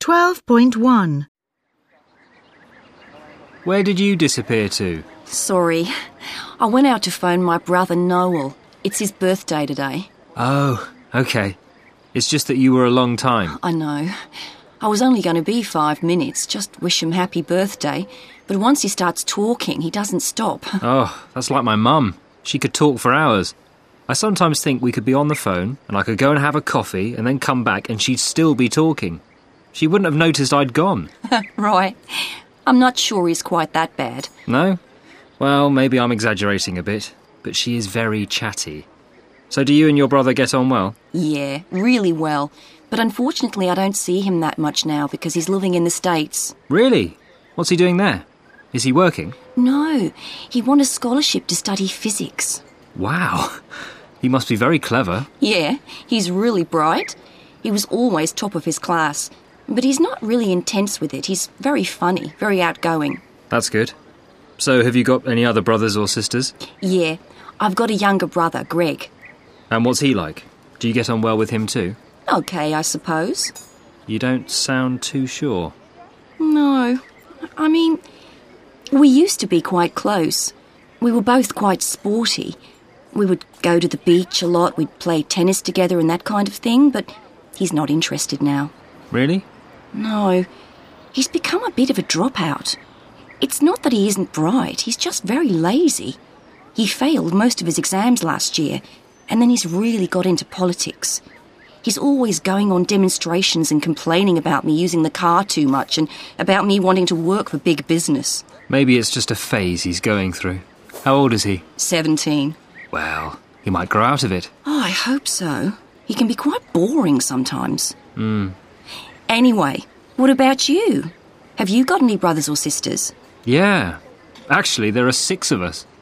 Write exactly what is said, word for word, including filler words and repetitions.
twelve point one. Where did you disappear to? Sorry. I went out to phone my brother Noel. It's his birthday today. Oh, okay. It's just that you were a long time. I know. I was only going to be five minutes, just wish him happy birthday. But once he starts talking, he doesn't stop. Oh, that's like my mum. She could talk for hours. I sometimes think we could be on the phone and I could go and have a coffee and then come back and she'd still be talking. She wouldn't have noticed I'd gone. Right. I'm not sure he's quite that bad. No? Well, maybe I'm exaggerating a bit, but she is very chatty. So do you and your brother get on well? Yeah, really well. But unfortunately I don't see him that much now because he's living in the States. Really? What's he doing there? Is he working? No, he won a scholarship to study physics. Wow. He must be very clever. Yeah, he's really bright. He was always top of his class. But he's not really intense with it. He's very funny, very outgoing. That's good. So have you got any other brothers or sisters? Yeah, I've got a younger brother, Greg. And what's he like? Do you get on well with him too? Okay, I suppose. You don't sound too sure. No. I mean, we used to be quite close. We were both quite sporty. We would go to the beach a lot, we'd play tennis together and that kind of thing, but he's not interested now. Really? No. He's become a bit of a dropout. It's not that he isn't bright, he's just very lazy. He failed most of his exams last year, and then he's really got into politics. He's always going on demonstrations and complaining about me using the car too much and about me wanting to work for big business. Maybe it's just a phase he's going through. How old is he? Seventeen. Well, he might grow out of it. Oh, I hope so. He can be quite boring sometimes. Hmm. Anyway, what about you? Have you got any brothers or sisters? Yeah. Actually, there are six of us.